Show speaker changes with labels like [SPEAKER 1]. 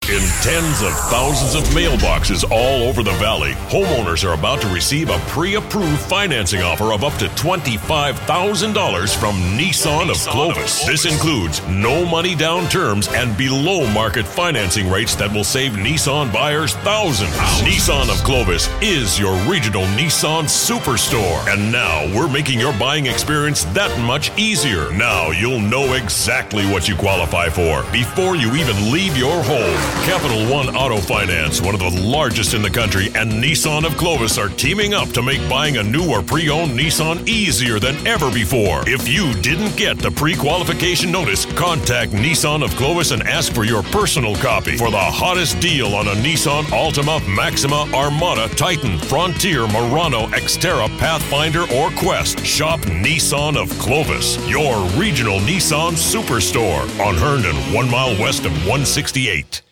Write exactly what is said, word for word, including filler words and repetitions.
[SPEAKER 1] In tens of thousands of mailboxes all over the valley, homeowners are about to receive a pre-approved financing offer of up to twenty-five thousand dollars from Nissan of Clovis. This includes no money down terms and below market financing rates that will save Nissan buyers thousands. Nissan of Clovis is your regional Nissan superstore. And now we're making your buying experience that much easier. Now you'll know exactly what you qualify for before you even leave your home. Capital One Auto Finance, one of the largest in the country, and Nissan of Clovis are teaming up to make buying a new or pre-owned Nissan easier than ever before. If you didn't get the pre-qualification notice, contact Nissan of Clovis and ask for your personal copy for the hottest deal on a Nissan Altima, Maxima, Armada, Titan, Frontier, Murano, Xterra, Pathfinder, or Quest. Shop Nissan of Clovis, your regional Nissan superstore on Herndon, one mile west of one sixty-eight.